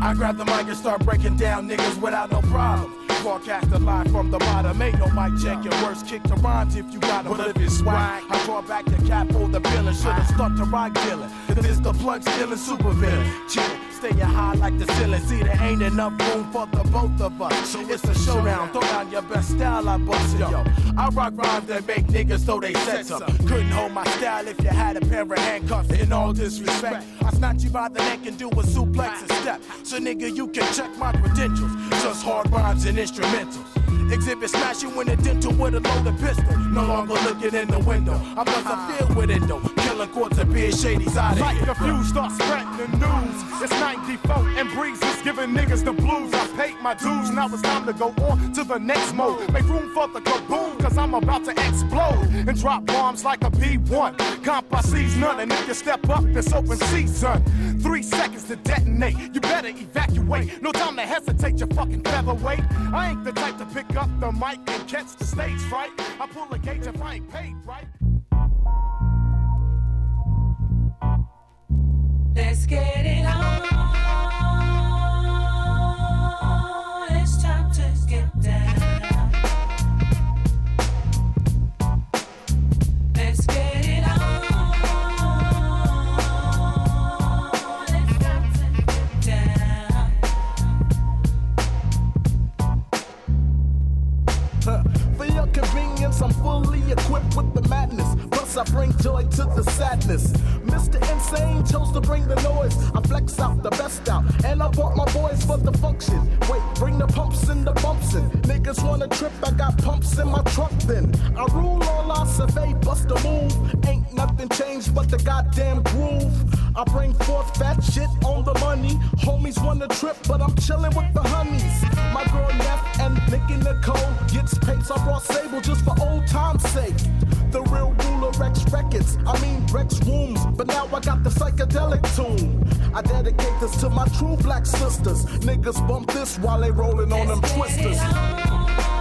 I grab the mic and start breaking down niggas without no problem. Broadcast the line from the bottom. Ain't no mic check. Your worst kick to rhymes if you got 'em. But if it's swag, I draw back the cap for the villain. Should've stuck to rock dealing. Cause it's the plug stealing super villain. Chillin', staying high like the ceiling. See, there ain't enough room for the both of us. So it's a showdown. Throw down your best style, I bust it. Yo, I rock rhymes that make niggas throw they sets up. Couldn't hold my style if you had a pair of handcuffs. In all disrespect, I snatch you by the neck and do a suplex and step. So nigga, you can check my credentials. Just hard rhymes and instrumentals. Exhibit smash you in a dental with a loaded pistol. No longer looking in the window. I must have filled with endo. Killing quarts of beer shadies out of like here. the fuse starts spreading the news. It's 94 and Breeze is giving niggas the blues. I paid my dues, now it's time to go on to the next mode. Make room for the kaboom, cause I'm about to explode and drop bombs like a P1. Compa sees none, and if you step up, it's open season. 3 seconds to detonate, you better evacuate. No time to hesitate, you fucking featherweight. I ain't the type to pick up the mic and catch the stage fright. I pull a gauge if I ain't paid right. Let's get it on. It's time to get down. Let's get it on. It's time to get down. For your convenience, I'm fully equipped with the madness. Plus, I bring joy to the sadness. Mr. Insane chose to bring the noise. I flex out the best out, and I brought my boys for the function. Wait, bring the pumps and the bumps in. Niggas wanna trip, I got pumps in my trunk then. I rule all I survey, bust a move. Ain't nothing changed but the goddamn groove. I bring forth fat shit on the money. Homies wanna trip, but I'm chillin' with the honeys. My girl Neff and Nicky Nicole gets pace. I brought Sable just for old time's sake. The real ruler Rex Records, Rex Rooms, but now I got the psychedelic tune. I dedicate this to my true black sisters. Niggas bump this while they rollin' on them twisters.